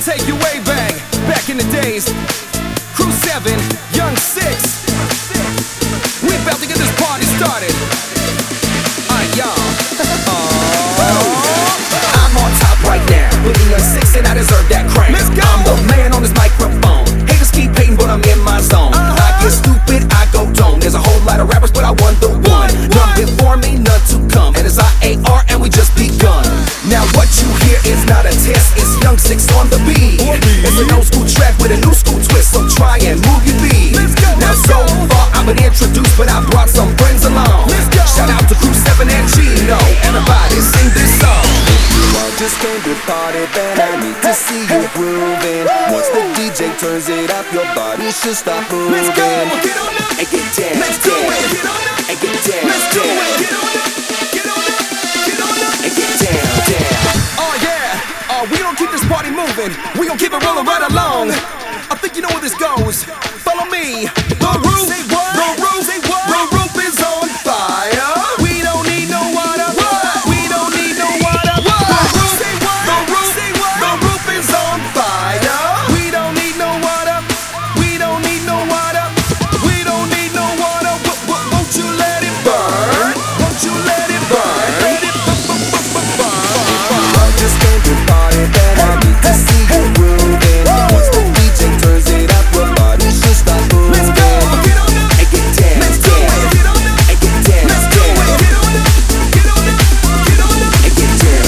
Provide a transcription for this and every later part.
take you way back in the days. Crew 7, Young 6. We about to get this party started. Y'all. I'm on top right now, with the Young 6 and I deserve that crown. Let's go. I'm the man on this microphone. Haters keep hating, but I'm in my zone. I get stupid, I go dumb. There's a whole lot of rappers, but I won the one. None before me, none to come. And it's IAR, and we just begun. Now what you hear is not a test, it's Young 6 on the beat. It's an old school track with a new school twist, so try and move your feet. Now so far I've been introduced, but I brought some friends along. Shout out to Crew 7 and Gino, everybody sing this song. If you all just came to party, then I need to see you grooving. Once the DJ turns it up, your body should start moving. Let's go, get on up, and get down, let's do it, get on up, and get down, let's do it, get on up, get on up, get on up, and get down. Oh yeah, we gon' keep this party moving, we gon' keep it rolling right along. I think you know where this goes. Follow me. The roof, the roof, the roof is on fire. We don't need no water. We don't need no water. The roof is on fire. We don't need no water. We don't need no water. We don't need no water. Won't you let it burn? Won't you let it burn? Let it burn. If you all just came to party, then I need to see you grooving. Once the DJ turns it up, your body should start moving. Let's go, get on up, and get down, let's do it, get on up, and get down, let's do it, get on up, get on up, get on up, and get down.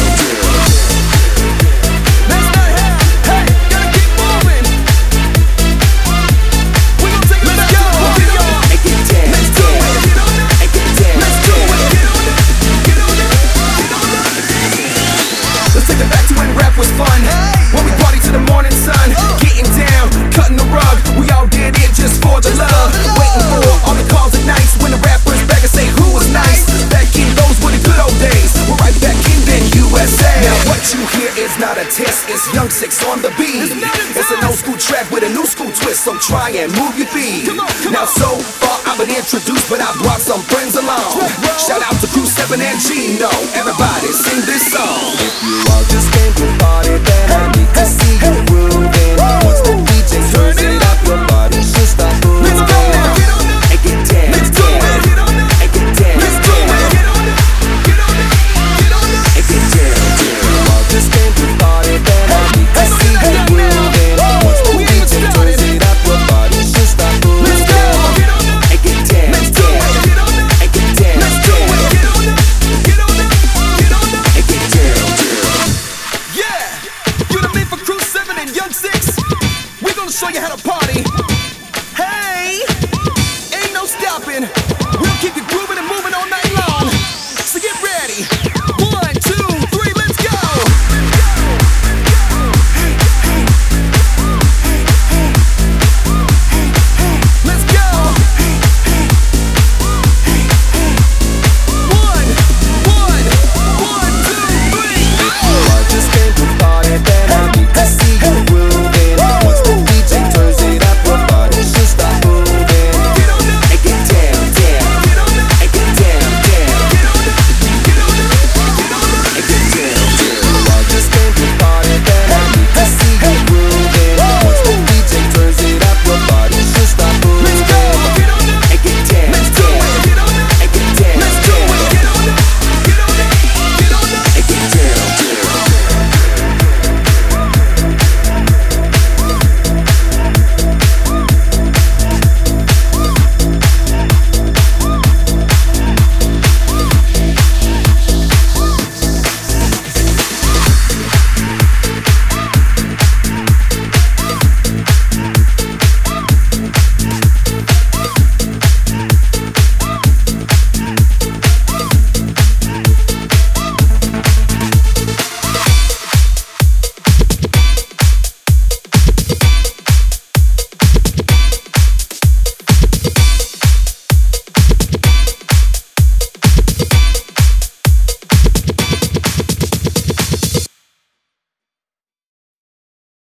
let's not have, hey, gotta keep moving. We gon' take it back to the party, y'all. And get down, Let's do it, get on up, and get down, let's do it, get on up, get on up, get on up. Let's take it back to when rap was fun. When we party to the morning sun, getting down, cutting the rug. We all did it just for the love. Waiting for all the calls at nights when the rappers back and say who was nice. Back in those were the good old days. We're right back in the USA. Now what you hear is not a test, it's Young 6 on the beat. It's an old school track with a new school twist, so try and move your feet. Now so far I've been introduced, but I brought some friends along. Shout out to Crew 7 and Gino, everybody sing this song. If you all just came to party, then I need to see you grooving. Once the DJ turns it up, your body should start moving. Let's go now, get on up, and get down, let's do it, get on up, and get down, let's do it, get on up, get on up, get on up. and get down. If you all just came to party, then I need to see you grooving. Once the DJ turns it up, your body should start moving. Let's go, get on up, and get down, let's do it, get on up, and get down, let's do it, get on up, get on up, get on up. and get down. Yeah, you know me for Crew 7 and Young 6. We're gonna show you how to party.